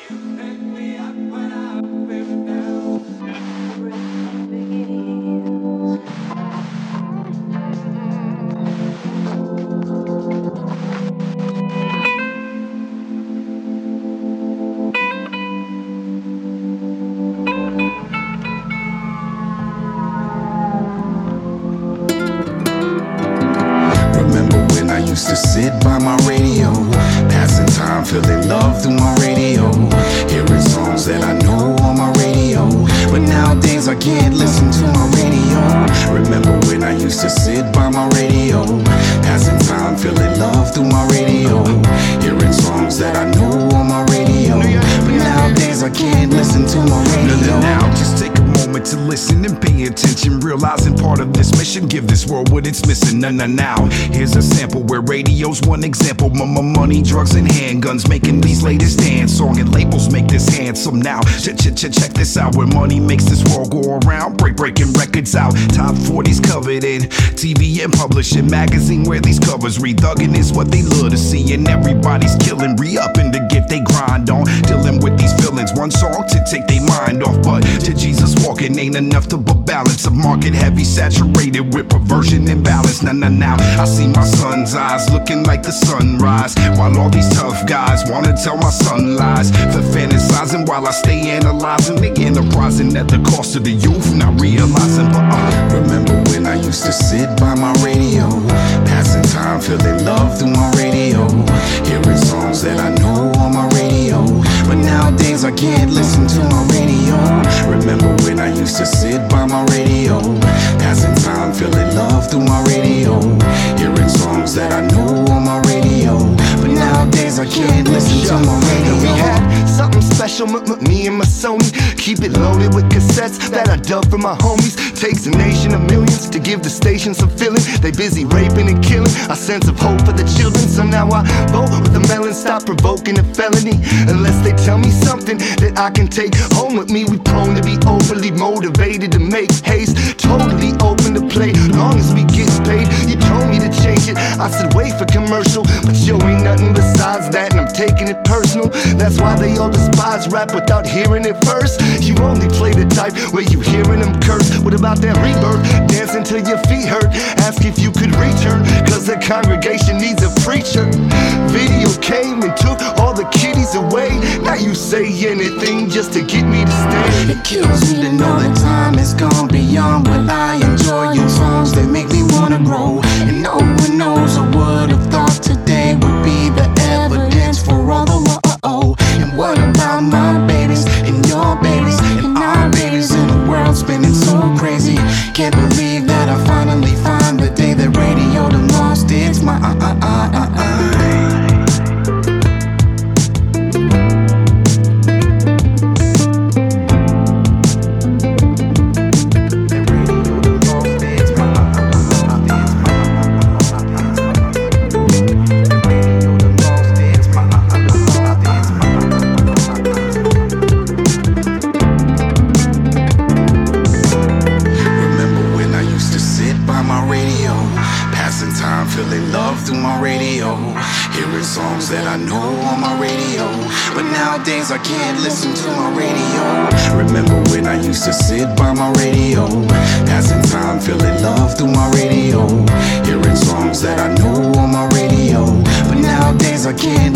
Used to sit by my radio, passing time, feeling love through my radio, hearing songs that I know on my radio, but nowadays I can't listen to my radio. Remember when I used to sit by my radio, passing time, feeling love through my radio, hearing songs that I know on my radio, but nowadays I can't listen to my radio. Now just take a moment to listen and pay attention, realizing part of this mission, give this world what it's missing. Now here's a sample where radio's one example. Money, drugs, and handguns making these latest dance song, and labels make this handsome. Now check this out, where money makes this world go around. Breaking records out, top 40s covered in TV and publishing, magazine where these covers read. Thugging is what they love to see, and everybody's killing, re-upping to get they grind on, dealing with these feelings. One song to take their mind off, but to Jesus walking ain't enough to balance a market heavy, saturated with perversion and balance. Now I see my son's eyes looking like the sunrise, while all these tough guys wanna tell my son lies. For fantasizing while I stay analyzing, they enterprising at the cost of the youth, not realizing. But remember when I used to sit by my radio, passing time, feeling love through my radio, hearing songs that I know on my radio, but nowadays I can't listen to my radio. Remember when I used to sit by my radio, passing time, feeling love through my radio, hearing songs that I know on my radio, but nowadays I can't listen to my radio. We had something special, me and my Sony. Keep it loaded with cassettes that I dug from my homies. Takes a nation of millions to give the station some feeling. They busy raping and killing, a sense of hope for the children. So now I vote with the melon, stop provoking a felony, unless they tell me something that I can take home with me. We prone to be overly motivated to make haste, totally open to play, long as we get paid. You told me to change it, I said wait for commercial, but you ain't nothing besides that, and I'm taking it personal. That's why they all despise rap without hearing it first. You only play the type where you hearing them curse. What about that rebirth? Dancing till your feet hurt. Ask if you could return, cause the congregation needs a preacher. Video came and took all the kiddies away. Now you say anything just to get me to stay. It kills me to know that time has gone beyond what I enjoy, in songs that make me wanna grow. And no one knows, I would have thought today would be the evidence for all the woe. And what about my babies and your babies and our babies in a world spinning so crazy? Can't believe that I finally find the day that radio done lost its mind. Feeling love through my radio, hearing songs that I know on my radio, but nowadays I can't listen to my radio. Remember when I used to sit by my radio, passing time, feeling love through my radio, hearing songs that I know on my radio, but nowadays I can't